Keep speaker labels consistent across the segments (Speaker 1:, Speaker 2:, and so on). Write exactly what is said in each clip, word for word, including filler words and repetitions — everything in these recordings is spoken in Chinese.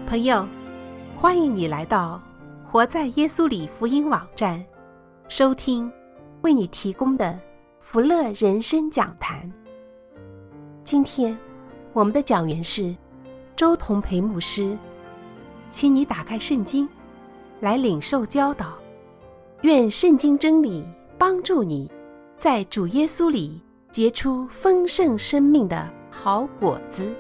Speaker 1: 朋友，欢迎你来到活在耶稣里福音网站，收听为你提供的福乐人生讲坛。今天我们的讲员是周同培牧师，请你打开圣经来领受教导，愿圣经真理帮助你在主耶稣里结出丰盛生命的好果子。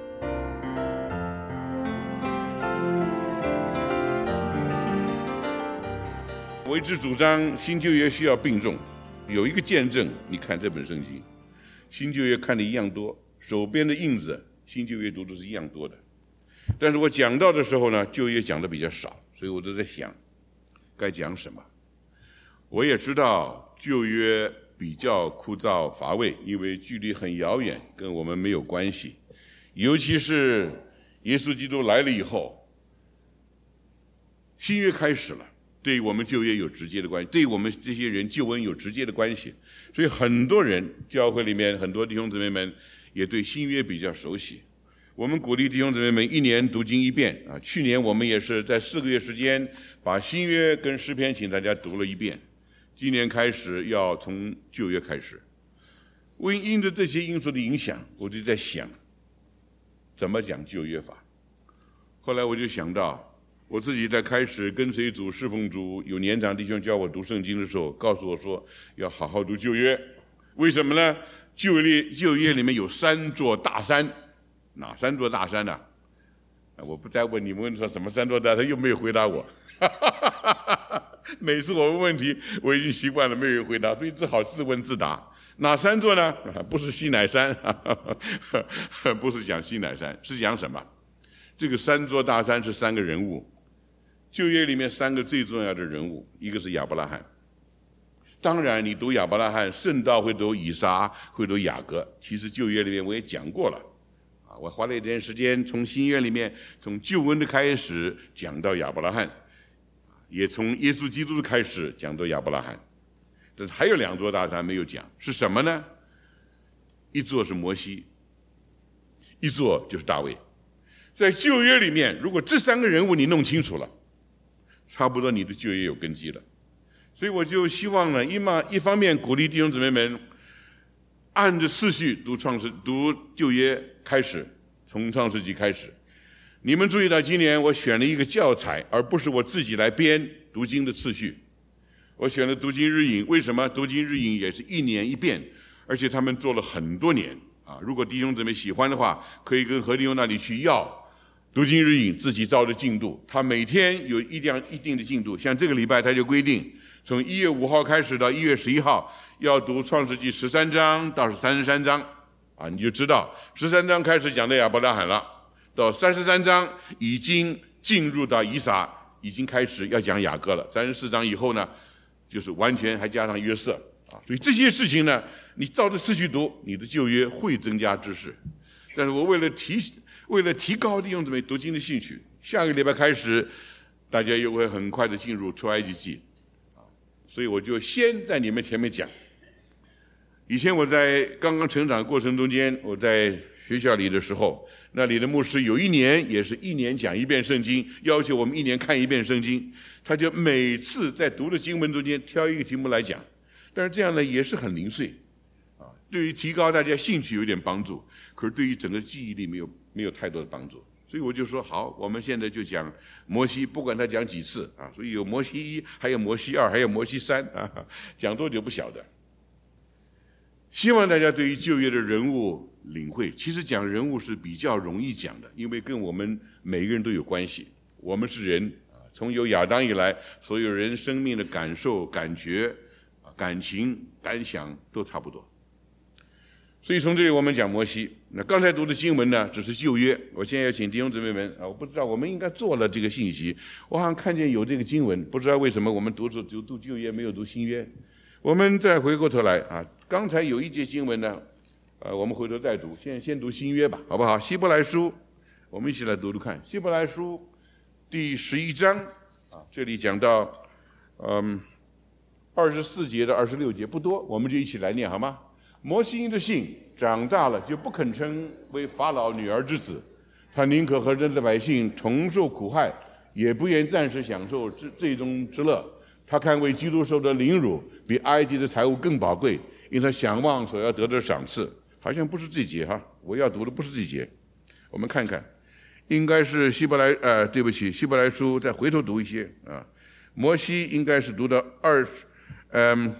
Speaker 2: 我一直主张新旧约需要并重，有一个见证，你看这本圣经，新旧约看的一样多，手边的印子新旧约读的是一样多的，但是我讲到的时候呢，旧约讲的比较少，所以我都在想该讲什么。我也知道旧约比较枯燥乏味，因为距离很遥远，跟我们没有关系，尤其是耶稣基督来了以后，新约开始了，对于我们旧约有直接的关系，对于我们这些人救恩有直接的关系，所以很多人教会里面很多弟兄姊妹们也对新约比较熟悉。我们鼓励弟兄姊妹们一年读经一遍啊，去年我们也是在四个月时间把新约跟诗篇请大家读了一遍，今年开始要从旧约开始。因因着这些因素的影响，我就在想怎么讲旧约法。后来我就想到我自己在开始跟随主侍奉主，有年长弟兄教我读圣经的时候，告诉我说要好好读旧约。为什么呢？旧约旧约里面有三座大山，哪三座大山呢、啊？我不再问你们问说什么三座大山，又没有回答我。每次我问问题，我已经习惯了没有人回答，所以只好自问自答。哪三座呢？不是西乃山，不是讲西乃山，是讲什么？这个三座大山是三个人物。旧约里面三个最重要的人物，一个是亚伯拉罕。当然你读亚伯拉罕，顺道会读以撒，会读雅各。其实旧约里面我也讲过了啊，我花了一点时间从新约里面从救恩的开始讲到亚伯拉罕，也从耶稣基督的开始讲到亚伯拉罕。但是还有两座大山没有讲，是什么呢？一座是摩西，一座就是大卫。在旧约里面，如果这三个人物你弄清楚了，差不多你的旧约有根基了。所以我就希望呢，一嘛一方面鼓励弟兄姊妹们按着次序读创世读旧约开始，从创世纪开始。你们注意到今年我选了一个教材，而不是我自己来编读经的次序。我选了读经日影，为什么？读经日影也是一年一遍，而且他们做了很多年啊。如果弟兄姊妹喜欢的话，可以跟何弟兄那里去要读经日影，自己照着进度，他每天有一定一定的进度。像这个礼拜他就规定，从一月五号开始到一月十一号要读创世纪十三章到三十三章啊，你就知道十三章开始讲到亚伯拉罕了，到三十三章已经进入到以撒，已经开始要讲雅各了。三十四章以后呢，就是完全还加上约瑟啊，所以这些事情呢，你照着次序读，你的旧约会增加知识。但是我为了提为了提高弟兄姊妹读经的兴趣，下个礼拜开始，大家又会很快的进入出埃及记，啊，所以我就先在你们前面讲。以前我在刚刚成长的过程中间，我在学校里的时候，那里的牧师有一年也是一年讲一遍圣经，要求我们一年看一遍圣经，他就每次在读的经文中间挑一个题目来讲，但是这样呢也是很零碎，啊，对于提高大家兴趣有点帮助，可是对于整个记忆力没有没有太多的帮助，所以我就说好，我们现在就讲摩西，不管他讲几次啊，所以有摩西一，还有摩西二，还有摩西三啊，讲多久不晓得。希望大家对于旧约的人物领会，其实讲人物是比较容易讲的，因为跟我们每个人都有关系。我们是人啊，从有亚当以来，所有人生命的感受、感觉、感情、感想都差不多。所以从这里我们讲摩西，那刚才读的经文呢，只是旧约。我现在要请弟兄姊妹们啊，我不知道我们应该做了这个信息，我好像看见有这个经文，不知道为什么我们读读读旧约没有读新约。我们再回过头来啊，刚才有一节经文呢，呃，我们回头再读，先先读新约吧，好不好？希伯来书，我们一起来读读看。希伯来书第十一章啊，这里讲到，嗯，二十四节到二十六节不多，我们就一起来念好吗？摩西因着信长大了，就不肯称为法老女儿之子， 他宁可和人的百姓同受苦害，也不愿暂时享受最终之乐。他看为基督受的凌辱比埃及的财物更宝贵，因他想望所要得的赏赐。好像不是这节哈，我要读的不是这节，我们看看，应该是希伯来呃，对不起，希伯来书再回头读一些啊。摩西应该是读到二十，嗯，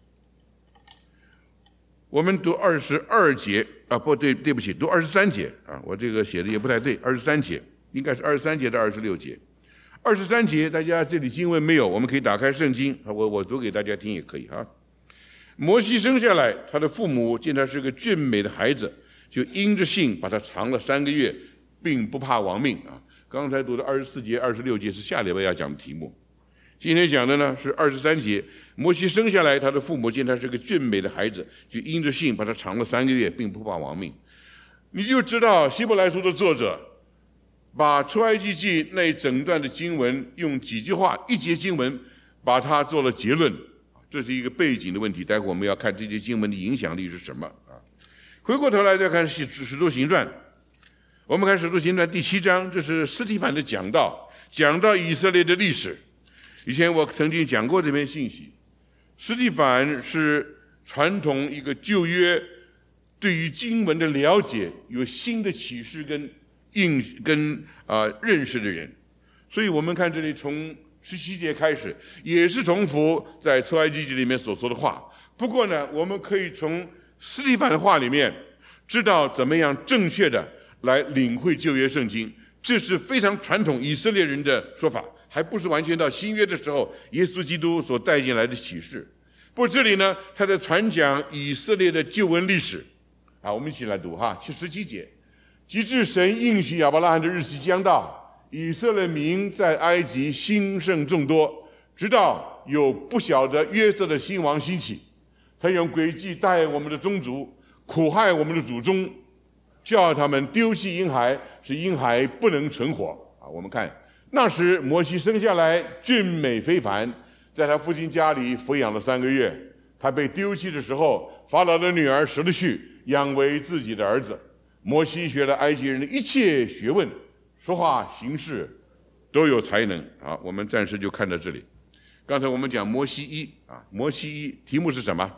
Speaker 2: 我们读二十二节啊，不对，对不起，读二十三节啊，我这个写的也不太对，二十三节应该是二十三节到二十六节。二十三节，大家这里经文没有，我们可以打开圣经，我我读给大家听也可以啊。摩西生下来，他的父母见他是个俊美的孩子，就因着信把他藏了三个月，并不怕亡命啊。刚才读的二十四节、二十六节是下礼拜要讲的题目，今天讲的呢是二十三节。摩西生下来，他的父母见他是个俊美的孩子，就因着信把他藏了三个月，并不怕亡命。你就知道希伯来书的作者把出埃及记那一整段的经文用几句话一节经文把它做了结论，这是一个背景的问题，待会我们要看这些经文的影响力是什么啊。回过头来再看使徒行传，我们看使徒行传第七章，这是司提反的讲道，讲到以色列的历史。以前我曾经讲过这篇信息，司提反是传统一个旧约对于经文的了解有新的启示跟应跟啊、呃、认识的人，所以我们看这里从十七节开始，也是重复在出埃及记里面所说的话。不过呢，我们可以从司提反的话里面知道怎么样正确的来领会旧约圣经，这是非常传统以色列人的说法，还不是完全到新约的时候耶稣基督所带进来的启示。不过这里呢，他在传讲以色列的救恩历史啊，我们一起来读哈，第十七节。及至神应许亚伯拉罕的日期将到，以色列民在埃及兴盛众多，直到有不小的约瑟的新王兴起，他用诡计待我们的宗族，苦害我们的祖宗，叫他们丢弃婴孩，使婴孩不能存活啊。我们看那时摩西生下来俊美非凡，在他父亲家里抚养了三个月。他被丢弃的时候，法老的女儿拾了去，养为自己的儿子。摩西学了埃及人的一切学问，说话行事都有才能啊。我们暂时就看到这里。刚才我们讲摩西一啊，摩西一题目是什么？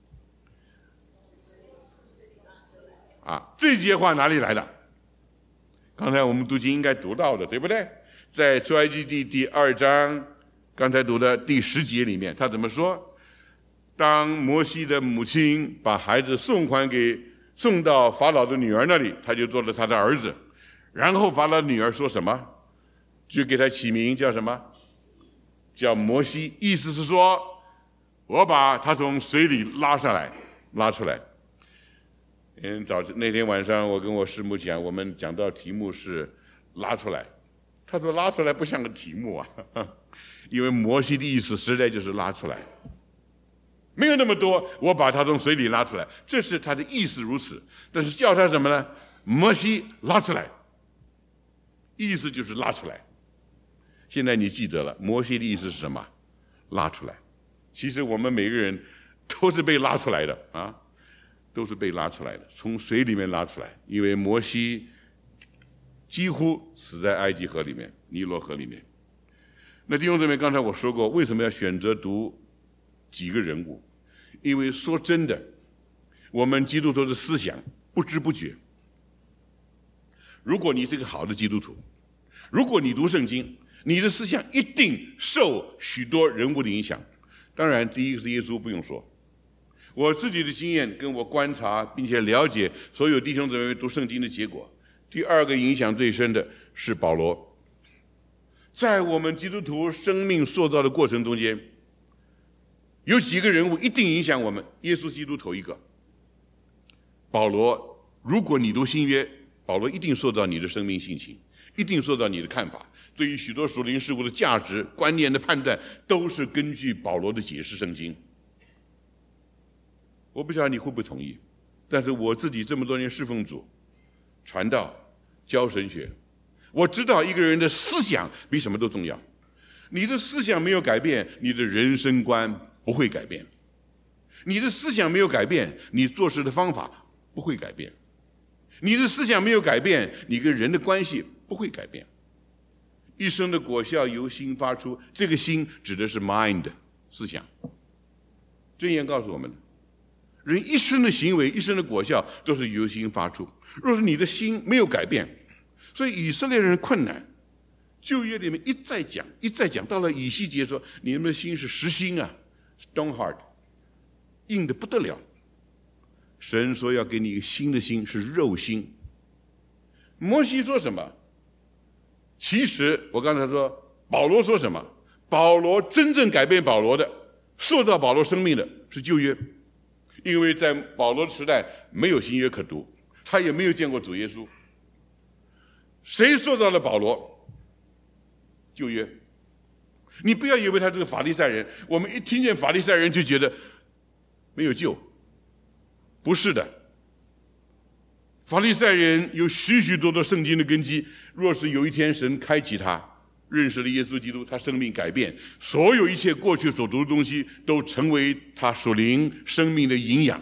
Speaker 2: 啊，这节话哪里来的？刚才我们读经应该读到的，对不对？在出埃及记第二章，刚才读的第十节里面，他怎么说？当摩西的母亲把孩子送还给送到法老的女儿那里，他就做了他的儿子。然后法老的女儿说什么？就给他起名叫什么？叫摩西，意思是说，我把他从水里拉上来，拉出来。嗯，早那天晚上我跟我师母讲，我们讲到题目是拉出来。他说拉出来不像个题目啊，因为摩西的意思实在就是拉出来。没有那么多，我把他从水里拉出来，这是他的意思如此。但是叫他什么呢？摩西拉出来，意思就是拉出来。现在你记得了，摩西的意思是什么？拉出来。其实我们每个人都是被拉出来的啊，都是被拉出来的，从水里面拉出来。因为摩西几乎死在埃及河里面，尼罗河里面。那弟兄姊妹，刚才我说过，为什么要选择读几个人物？因为说真的，我们基督徒的思想不知不觉，如果你是个好的基督徒，如果你读圣经，你的思想一定受许多人物的影响。当然第一个是耶稣，不用说，我自己的经验跟我观察并且了解所有弟兄姊妹读圣经的结果。第二个影响最深的是保罗。在我们基督徒生命塑造的过程中间，有几个人物一定影响我们，耶稣基督头一个。保罗，如果你读新约，保罗一定塑造你的生命性情，一定塑造你的看法，对于许多属灵事物的价值观念的判断，都是根据保罗的解释圣经。我不晓得你会不会同意，但是我自己这么多年侍奉主、传道、教神学，我知道一个人的思想比什么都重要。你的思想没有改变，你的人生观不会改变；你的思想没有改变，你做事的方法不会改变。 你的思想没有改变，你跟人的关系不会改变。一生的果效由心发出，这个心指的是 mind 思想。箴言告诉我们，人一生的行为、一生的果效都是由心发出。若是你的心没有改变，所以以色列人困难。旧约里面一再讲，一再讲，到了以西结说，你们的心是实心啊 ，stone heart， 硬的不得了。神说要给你一个新的心，是肉心。摩西说什么？其实我刚才说，保罗说什么？保罗真正改变保罗的，塑造保罗生命的是旧约，因为在保罗的时代没有新约可读，他也没有见过主耶稣。谁塑造了保罗？旧约。你不要以为他这个法利赛人，我们一听见法利赛人就觉得没有救，不是的。法利赛人有许许多多圣经的根基，若是有一天神开启他，认识了耶稣基督，他生命改变，所有一切过去所读的东西都成为他属灵生命的营养。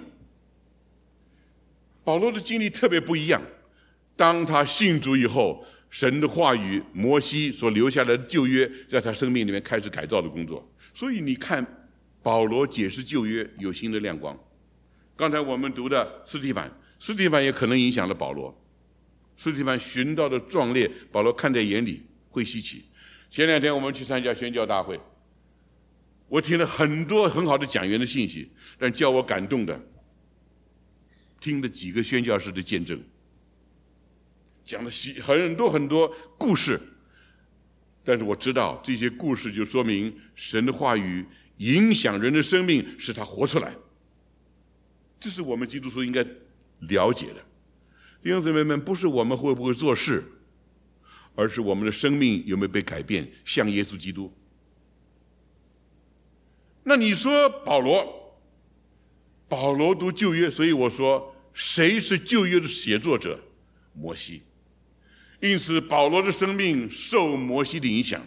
Speaker 2: 保罗的经历特别不一样，当他信主以后，神的话语，摩西所留下来的旧约，在他生命里面开始改造的工作。所以你看，保罗解释旧约有新的亮光。刚才我们读的司提反，司提反也可能影响了保罗。司提反寻到的壮烈，保罗看在眼里，会稀奇。前两天我们去参加宣教大会，我听了很多很好的讲员的信息，但叫我感动的，听了几个宣教士的见证，讲了很多很多故事，但是我知道这些故事就说明神的话语影响人的生命，使他活出来。这是我们基督徒应该了解的。弟兄姊妹们，不是我们会不会做事，而是我们的生命有没有被改变，像耶稣基督。那你说保罗，保罗读旧约，所以我说谁是旧约的写作者？摩西。因此保罗的生命受摩西的影响。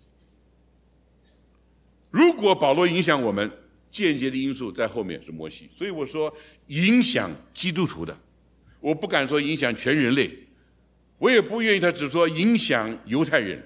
Speaker 2: 如果保罗影响我们，间接的因素在后面是摩西。所以我说影响基督徒的，我不敢说影响全人类，我也不愿意他只说影响犹太人。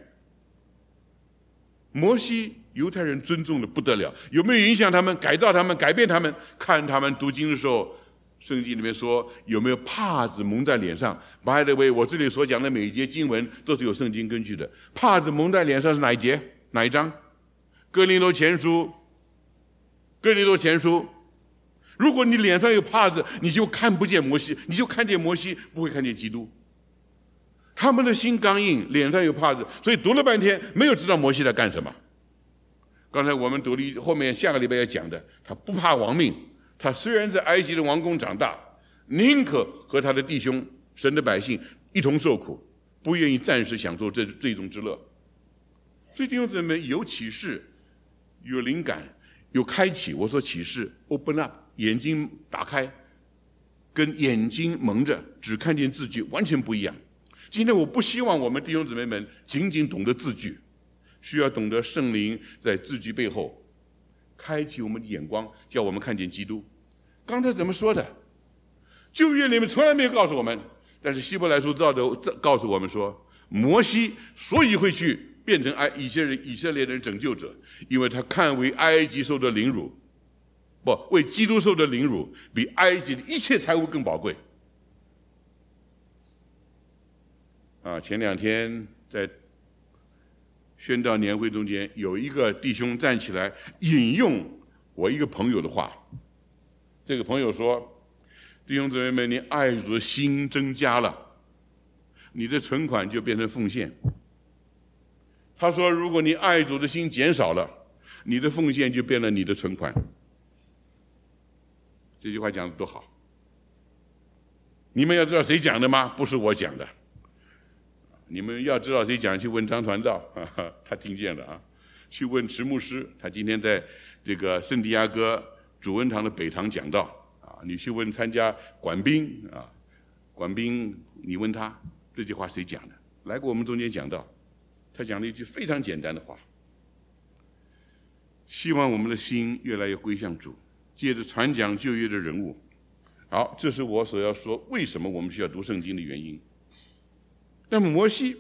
Speaker 2: 摩西犹太人尊重的不得了，有没有影响他们、改造他们、改变他们？看他们读经的时候，圣经里面说有没有帕子蒙在脸上。 By the way， 我这里所讲的每一节经文都是有圣经根据的。帕子蒙在脸上是哪一节？哪一章？哥林多前书。哥林多前书。如果你脸上有帕子，你就看不见摩西，你就看见摩西，不会看见基督。他们的心刚硬，脸上有帕子，所以读了半天没有知道摩西在干什么。刚才我们读了后面下个礼拜要讲的，他不怕亡命，他虽然在埃及的王宫长大，宁可和他的弟兄神的百姓一同受苦，不愿意暂时享受这最终之乐。所以弟兄姊妹，有启示，有灵感，有开启。我说启示 open up， 眼睛打开，跟眼睛蒙着只看见字句完全不一样。今天我不希望我们弟兄姊妹们仅仅懂得字句，需要懂得圣灵在字句背后开启我们的眼光，叫我们看见基督。刚才怎么说的？旧约里面从来没有告诉我们，但是希伯来书照着告诉我们说，摩西所以会去变成埃以色列以色列人拯救者，因为他看为埃及受的凌辱，不为基督受的凌辱，比埃及的一切财物更宝贵。啊，前两天在宣道年会中间，有一个弟兄站起来引用我一个朋友的话。这个朋友说：“弟兄姊妹们，你爱主的心增加了，你的存款就变成奉献。”他说：“如果你爱主的心减少了，你的奉献就变了你的存款。”这句话讲得多好！你们要知道谁讲的吗？不是我讲的。你们要知道谁讲，去问张传道，哈哈，他听见了啊。去问池牧师，他今天在这个圣地亚哥主恩堂的北堂讲道啊。你去问参加管兵啊，管兵，你问他这句话谁讲的？来过我们中间讲道，他讲了一句非常简单的话：希望我们的心越来越归向主，借着传讲旧约的人物， 好，这是我所要说为什么我们需要读圣经的原因。那么摩西，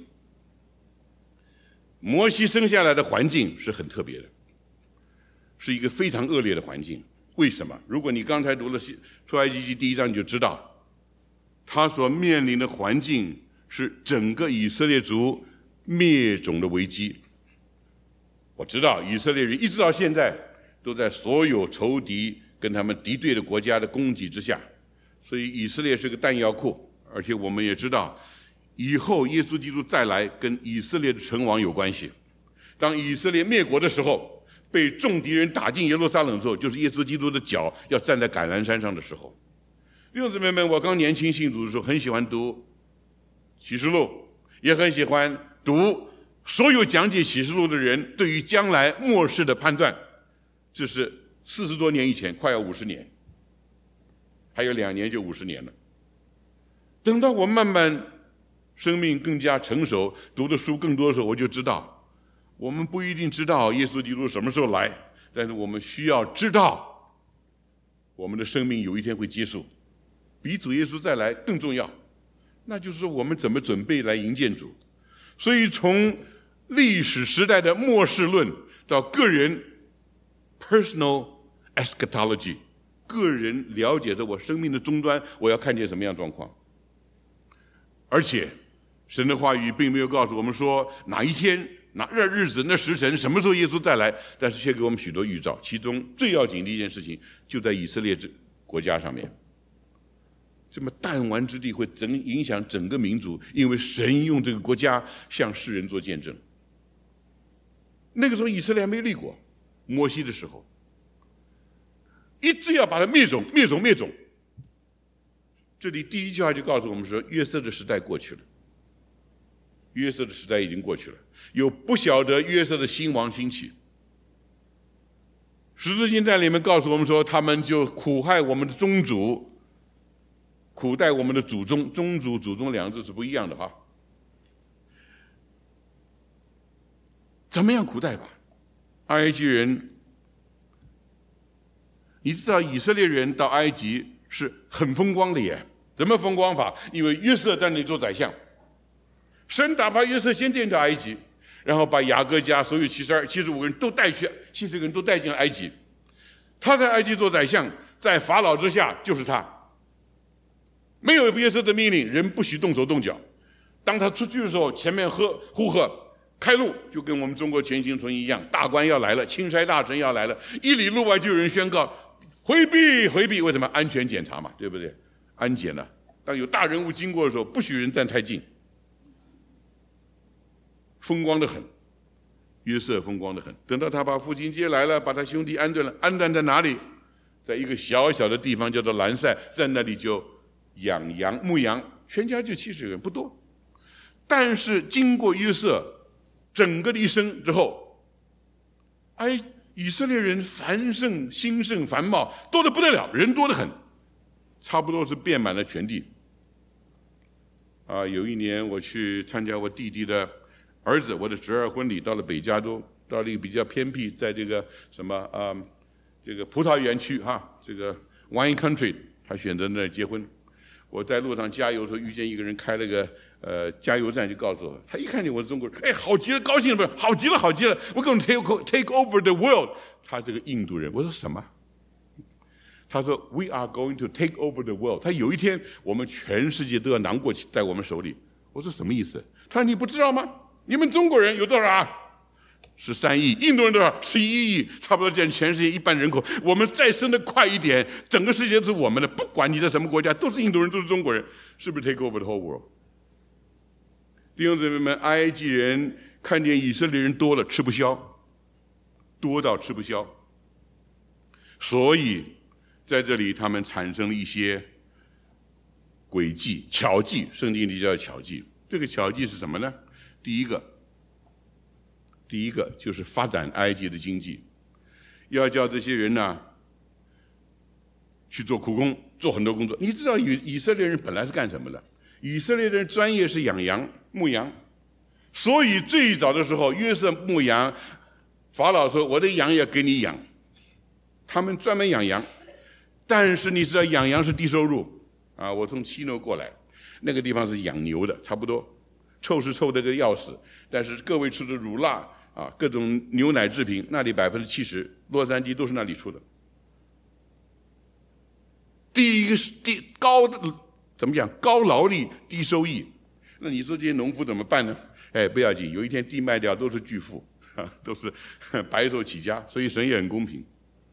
Speaker 2: 摩西生下来的环境是很特别的，是一个非常恶劣的环境。为什么？如果你刚才读了出埃及记第一章，你就知道他所面临的环境是整个以色列族灭种的危机。我知道以色列人一直到现在都在所有仇敌跟他们敌对的国家的攻击之下，所以以色列是个弹药库。而且我们也知道以后耶稣基督再来跟以色列的成王有关系。当以色列灭国的时候，被众敌人打进耶路撒冷之后，就是耶稣基督的脚要站在橄榄山上的时候。弟兄姊妹们，我刚年轻信主的时候很喜欢读启示录，也很喜欢读所有讲解启示录的人对于将来末世的判断。这是四十多年以前，快要五十年，还有两年就五十年了。等到我慢慢生命更加成熟，读的书更多的时候，我就知道我们不一定知道耶稣基督什么时候来，但是我们需要知道我们的生命有一天会结束，比主耶稣再来更重要，那就是说我们怎么准备来迎接主。所以从历史时代的末世论到个人 personal eschatology， 个人了解着我生命的终端我要看见什么样的状况。而且神的话语并没有告诉我们说哪一天哪日子那时辰什么时候耶稣再来，但是却给我们许多预兆，其中最要紧的一件事情就在以色列这国家上面。这么弹丸之地会整影响整个民族，因为神用这个国家向世人做见证。那个时候以色列还没立国，摩西的时候一直要把它灭种灭种灭种。这里第一句话就告诉我们说，约瑟的时代过去了，约瑟的时代已经过去了，有不晓得约瑟的新王兴起。十字经在里面告诉我们说，他们就苦害我们的宗族，苦待我们的祖宗，宗族祖宗两个字是不一样的哈。怎么样苦待法？埃及人，你知道以色列人到埃及是很风光的耶。怎么风光法？因为约瑟在那里做宰相，神打发约瑟先进到埃及，然后把雅各家所有七十二、七十五个人都带去，七十个人都带进埃及。他在埃及做宰相，在法老之下就是他。没有约瑟的命令，人不许动手动脚。当他出去的时候，前面喝呼喝开路，就跟我们中国全行村一样，大官要来了，钦差大臣要来了，一里路外就有人宣告回避回避。为什么？安全检查嘛，对不对？安检呢、啊？当有大人物经过的时候，不许人站太近。风光得很，约瑟风光得很。等到他把父亲接来了，把他兄弟安顿了，安顿在哪里？在一个小小的地方叫做兰塞，在那里就养羊牧羊，全家就七十个人，不多。但是经过约瑟整个的一生之后，哎，以色列人繁盛兴盛繁茂，多得不得了，人多得很，差不多是遍满了全地。啊，有一年我去参加我弟弟的儿子我的侄儿婚礼，到了北加州，到了一个比较偏僻，在这个什么啊、呃，这个葡萄园区哈，这个 wine country， 他选择那儿结婚。我在路上加油的时候，遇见一个人开了个呃加油站，就告诉我，他一看见我是中国人，哎，好极了，高兴了，不是，好极了，好极了，我跟你 take take over the world。他这个印度人，我说什么？他说 We are going to take over the world。他有一天我们全世界都要囊过去在我们手里。我说什么意思？他说你不知道吗？你们中国人有多少啊？十三亿，印度人多少？十一亿，差不多占全世界一半人口。我们再生得快一点，整个世界是我们的，不管你在什么国家，都是印度人，都是中国人，是不是 take over the whole world？ 弟兄姊妹们，埃及人看见以色列人多了，吃不消，多到吃不消，所以在这里他们产生了一些诡计、巧计，圣经里叫巧计。这个巧计是什么呢？第一个。第一个就是发展埃及的经济，要叫这些人呢去做苦工，做很多工作。你知道以以色列人本来是干什么的？以色列人专业是养羊、牧羊，所以最早的时候，约瑟牧羊，法老说：“我的羊也给你养。”他们专门养羊， 但是你知道养羊是低收入啊，我从七诺过来，那个地方是养牛的，差不多，臭是臭得个要死，但是各位吃的乳酪啊，各种牛奶制品，那里百分之七十，洛杉矶都是那里出的。第一个是低高的怎么讲？高劳力低收益，那你说这些农夫怎么办呢？哎，不要紧，有一天地卖掉都是巨富，都是白手起家，所以神也很公平。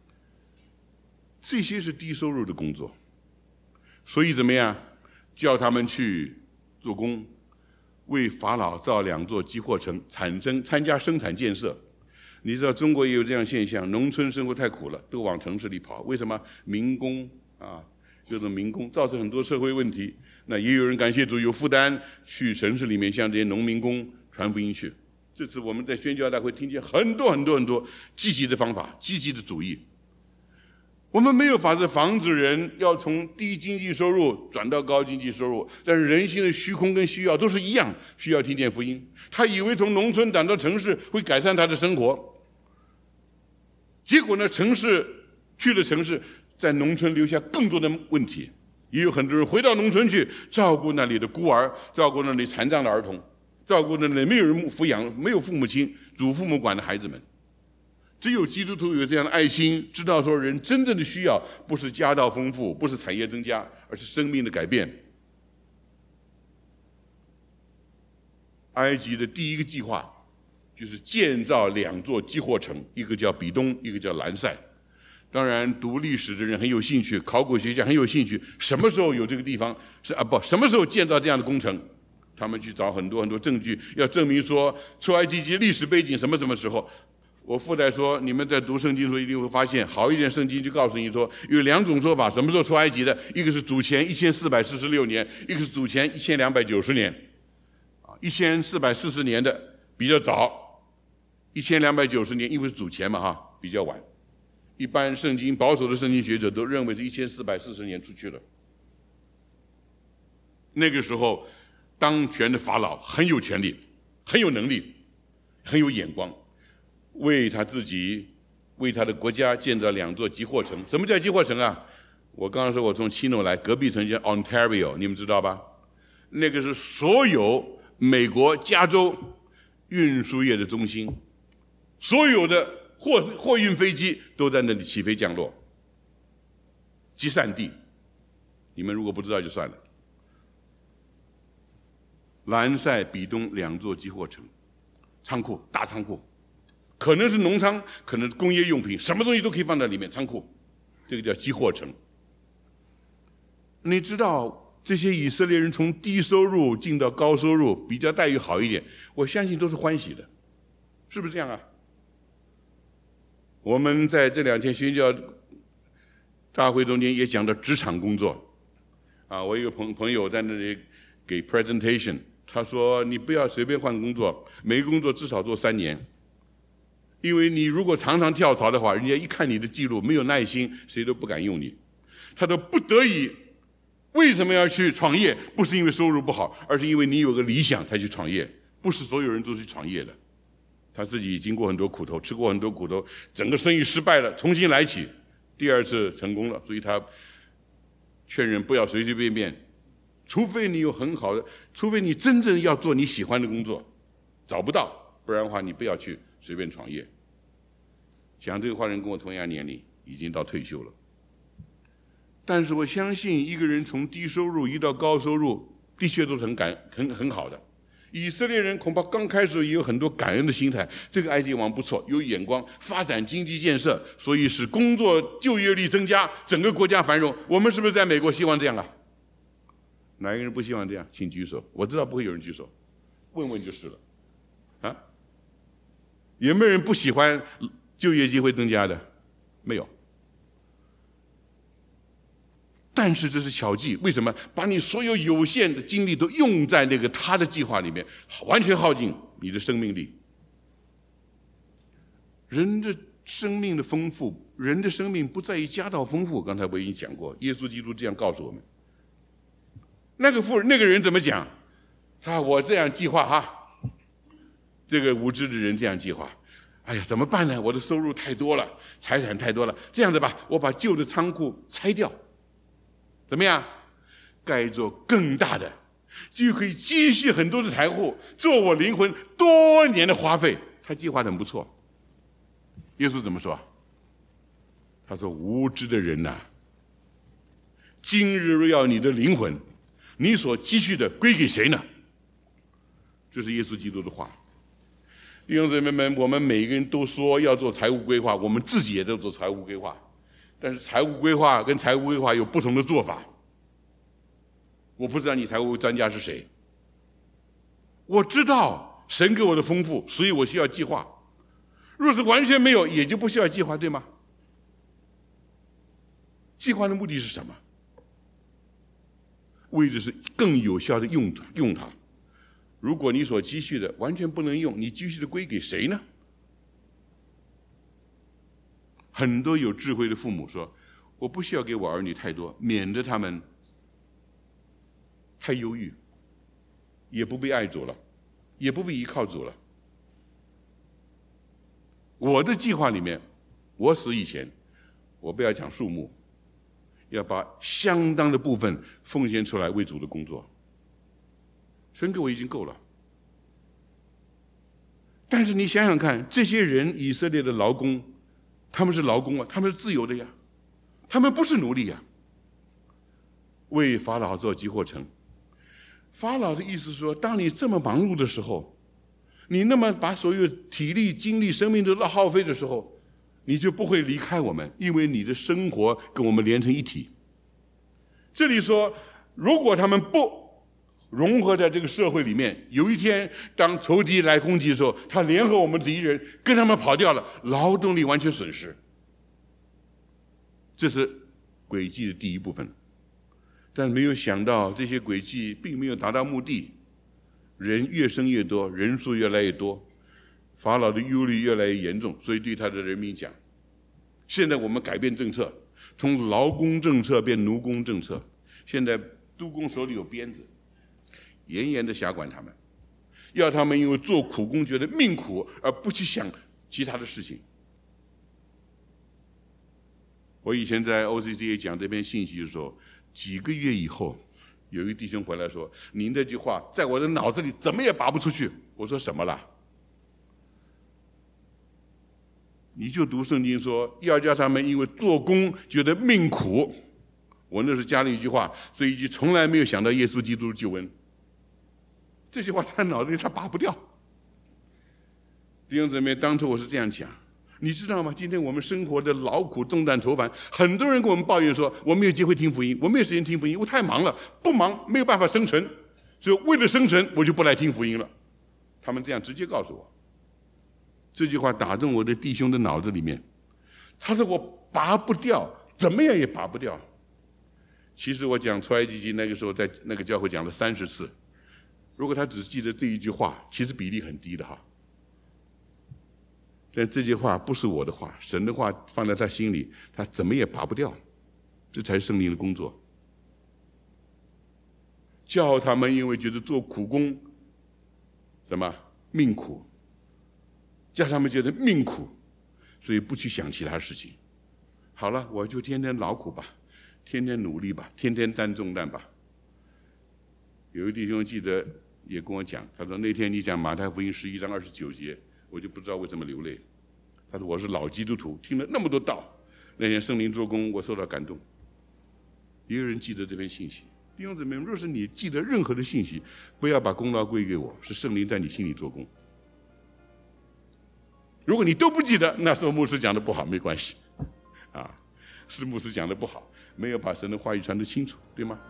Speaker 2: 这些是低收入的工作，所以怎么样？叫他们去做工，为法老造两座集货城，产生参加生产建设。你知道中国也有这样现象，农村生活太苦了，都往城市里跑。为什么？民工啊，各种民工造成很多社会问题。那也有人感谢主有负担去城市里面向这些农民工传福音去。这次我们在宣教大会听见很多很多很多积极的方法、积极的主意。我们没有法子防止人要从低经济收入转到高经济收入，但是人性的虚空跟需要都是一样，需要听见福音。他以为从农村转到城市会改善他的生活，结果呢，城市去了城市，在农村留下更多的问题。也有很多人回到农村去照顾那里的孤儿，照顾那里残障的儿童，照顾那里没有人抚养、没有父母亲、祖父母管的孩子们。只有基督徒有这样的爱心，知道说人真正的需要不是家道丰富，不是产业增加，而是生命的改变。埃及的第一个计划就是建造两座集货城，一个叫比东，一个叫兰塞。当然读历史的人很有兴趣，考古学家很有兴趣，什么时候有这个地方是啊不什么时候建造这样的工程，他们去找很多很多证据，要证明说出埃及记历史背景什么什么时候。我附带说，你们在读圣经的时候一定会发现，好一点圣经就告诉你说，有两种说法，什么时候出埃及的？一个是主前一千四百四十六年，一个是主前一千两百九十年。啊，一千四百四十年的比较早，一千两百九十年因为是主前嘛哈，比较晚。一般圣经保守的圣经学者都认为是一千四百四十年出去了。那个时候，当权的法老很有权力，很有能力，很有眼光。为他自己，为他的国家建造两座集货城。什么叫集货城啊？我刚刚说我从奇诺来，隔壁城叫 Ontario， 你们知道吧？那个是所有美国加州运输业的中心，所有的货货运飞机都在那里起飞降落，集散地。你们如果不知道就算了。兰塞、比东两座集货城，仓库大仓库。可能是农仓，可能是工业用品，什么东西都可以放在里面。仓库，这个叫集货城。你知道这些以色列人从低收入进到高收入，比较待遇好一点，我相信都是欢喜的，是不是这样啊？我们在这两天宣教大会中间也讲到职场工作啊，我有个朋朋友在那里给 presentation， 他说你不要随便换工作，每个工作至少做三年。因为你如果常常跳槽的话，人家一看你的记录没有耐心，谁都不敢用你。他都不得已，为什么要去创业？不是因为收入不好，而是因为你有个理想才去创业。不是所有人都去创业的。他自己经过很多苦头，吃过很多苦头，整个生意失败了，重新来起，第二次成功了。所以他劝人不要随随便便，除非你有很好的，除非你真正要做你喜欢的工作，找不到，不然的话你不要去随便创业。讲这个话人跟我同样年龄，已经到退休了。但是我相信一个人从低收入移到高收入，的确都是很感很很好的。以色列人恐怕刚开始也有很多感恩的心态，这个埃及王不错，有眼光，发展经济建设，所以使工作就业率增加，整个国家繁荣。我们是不是在美国希望这样啊？哪一个人不希望这样？请举手。我知道不会有人举手，问问就是了。啊？有没有人不喜欢就业机会增加的？没有。但是这是巧计，为什么？把你所有有限的精力都用在那个他的计划里面，完全耗尽你的生命力。人的生命的丰富，人的生命不在于家道丰富。刚才我已经讲过，耶稣基督这样告诉我们。那个富人，那个人怎么讲？他我这样计划哈，这个无知的人这样计划。 哎呀，怎么办呢？我的收入太多了，财产太多了，这样子吧，我把旧的仓库拆掉，怎么样？盖一座更大的，就可以积蓄很多的财富，做我灵魂多年的花费。他计划得很不错。耶稣怎么说？他说：“无知的人呐、啊，今日若要你的灵魂，你所积蓄的归给谁呢？”这是耶稣基督的话。弟兄姊妹们，我们每个人都说要做财务规划，我们自己也在做财务规划，但是财务规划跟财务规划有不同的做法。我不知道你财务专家是谁，我知道神给我的丰富，所以我需要计划。若是完全没有，也就不需要计划，对吗？计划的目的是什么？为的是更有效的用它，用它。如果你所积蓄的完全不能用，你积蓄的归给谁呢？很多有智慧的父母说：“我不需要给我儿女太多，免得他们太忧郁，也不被爱主了，也不被依靠主了。”我的计划里面，我死以前，我不要讲数目，要把相当的部分奉献出来为主的工作。神给我已经够了。但是你想想看，这些人以色列的劳工，他们是劳工啊，他们是自由的呀，他们不是奴隶呀。为法老做集货城，法老的意思是说，当你这么忙碌的时候，你那么把所有体力、精力、生命都耗费的时候，你就不会离开我们，因为你的生活跟我们连成一体。这里说，如果他们不融合在这个社会里面，有一天当仇敌来攻击的时候，他联合我们敌人跟他们跑掉了，劳动力完全损失。这是诡计的第一部分。但没有想到这些诡计并没有达到目的，人越生越多，人数越来越多，法老的忧虑越来越严重，所以对他的人民讲，现在我们改变政策，从劳工政策变奴工政策，现在督工手里有鞭子，严严的辖管他们，要他们因为做苦工觉得命苦而不去想其他的事情。我以前在 O C C A 讲这篇信息的时候，几个月以后，有一个弟兄回来说：“您这句话在我的脑子里怎么也拔不出去。”我说：“什么了？”你就读圣经说要叫他们因为做工觉得命苦，我那时加了一句话，所以就从来没有想到耶稣基督的救恩。这句话在脑子里他拔不掉。弟兄姊妹，当初我是这样讲，你知道吗？今天我们生活的劳苦重担愁烦，很多人跟我们抱怨说，我没有机会听福音，我没有时间听福音，我太忙了，不忙没有办法生存，所以为了生存我就不来听福音了。他们这样直接告诉我，这句话打中我的弟兄的脑子里面，他说我拔不掉，怎么样也拔不掉。其实我讲出埃及记那个时候在那个教会讲了三十次，如果他只记得这一句话，其实比例很低的哈。但这句话不是我的话，神的话放在他心里，他怎么也拔不掉，这才是圣灵的工作。叫他们因为觉得做苦工什么命苦，叫他们觉得命苦，所以不去想其他事情。好了，我就天天劳苦吧，天天努力吧，天天担重担吧。有一弟兄记得也跟我讲，他说那天你讲马太福音十一章二十九节，我就不知道为什么流泪。他说我是老基督徒，听了那么多道，那天圣灵做工，我受到感动。也有人记得这篇信息。弟兄姊妹，若是你记得任何的信息，不要把功劳归给我，是圣灵在你心里做工。如果你都不记得，那时候牧师讲的不好，没关系啊，是牧师讲的不好，没有把神的话语传得清楚，对吗？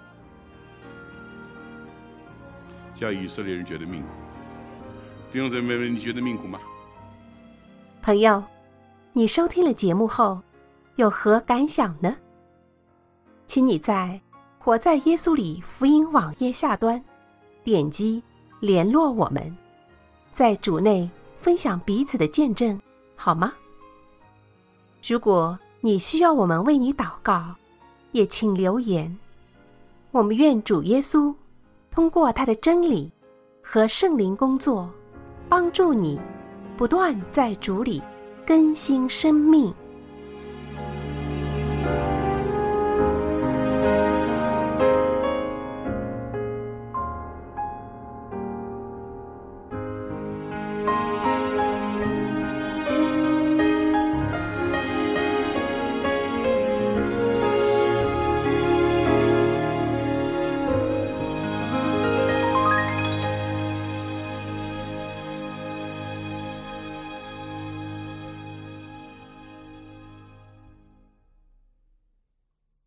Speaker 2: 叫以色列人觉得命苦。弟兄姊妹们，你觉得命苦吗？
Speaker 1: 朋友，你收听了节目后有何感想呢？请你在活在耶稣里福音网页下端点击联络我们，在主内分享彼此的见证，好吗？如果你需要我们为你祷告，也请留言。我们愿主耶稣通过他的真理和圣灵工作，帮助你不断在主里更新生命。